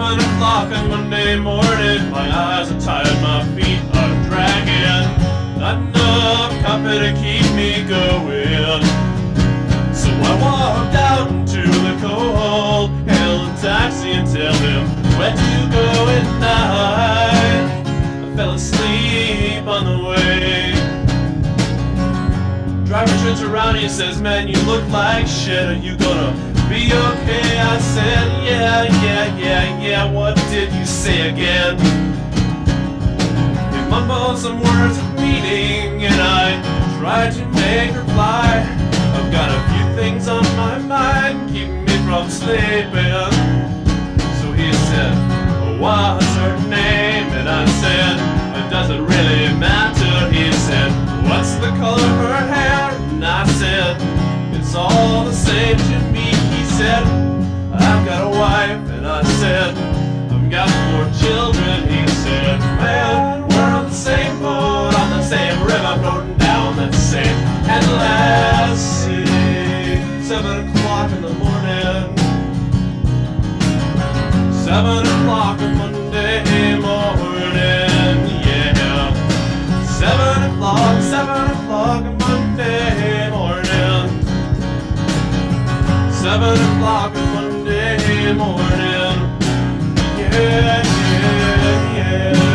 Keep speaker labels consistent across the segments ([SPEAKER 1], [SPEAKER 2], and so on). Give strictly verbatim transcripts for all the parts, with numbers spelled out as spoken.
[SPEAKER 1] Seven o'clock on Monday morning, my eyes are tired, my feet are dragging. Not enough coffee to keep me going. So I walked out into the cold, hailed a taxi and tell him, where do you go at night? I fell asleep on the way. Driver turns around, he says, man, you look like shit, are you gonna be okay? I said, yeah, yeah, yeah, yeah, what did you say again? He mumbled some words of meaning, and I tried to make reply. I've got a few things on my mind, keeping me from sleeping. So he said, what's her name? And I said, it doesn't really matter. He said, what's the color of her hair? And I said, it's all the same to me. He said, I've got a wife. And I said, I've got four children. He said, man, we're on the same boat, on the same river, floating down that same endless sea. Seven o'clock in the morning. Seven o'clock on Monday morning, yeah. Seven o'clock, seven o'clock on Monday morning. Seven o'clock on Monday morning, yeah, yeah, yeah.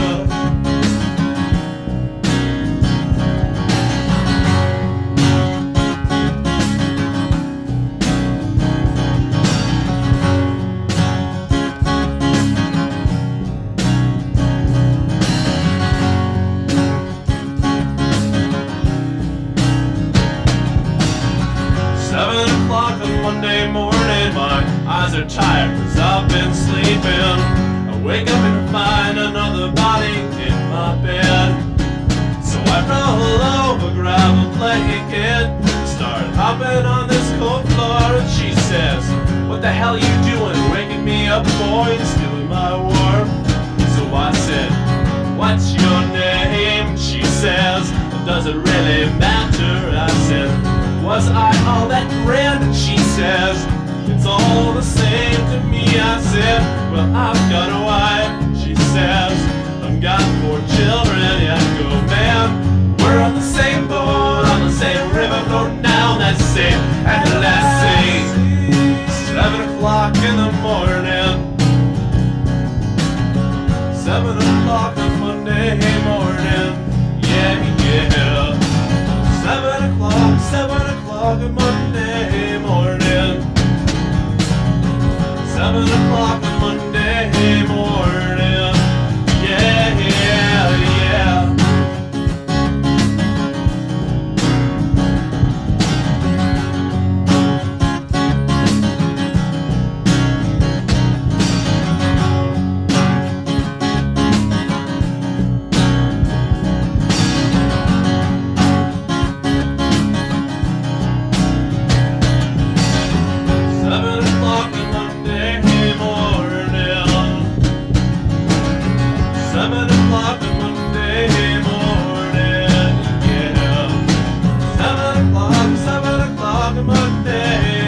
[SPEAKER 1] Seven o'clock on Monday morning, my eyes are tired cause I've been sleeping. I wake up and find another body in my bed. So I roll over, grab a blanket, start hopping on this cold floor, and she says, what the hell you doing, waking me up, boy, and stealing my warmth? So I said, what's your name? She says, well, does it really matter? I said, was I all that grand? And she says, it's all the same to me. I said, well, I've got a wife. She says, I've got four children. Yeah, I go, man, we're on the same boat, on the same river, floating down that same endless sea. Seven o'clock in the morning. Seven o'clock on Monday morning. Yeah, yeah. Seven o'clock, seven o'clock on Monday morning. Seven o'clock on Monday morning. Yeah, yeah, yeah. Seven o'clock on Monday morning, yeah. Seven o'clock, seven o'clock on Monday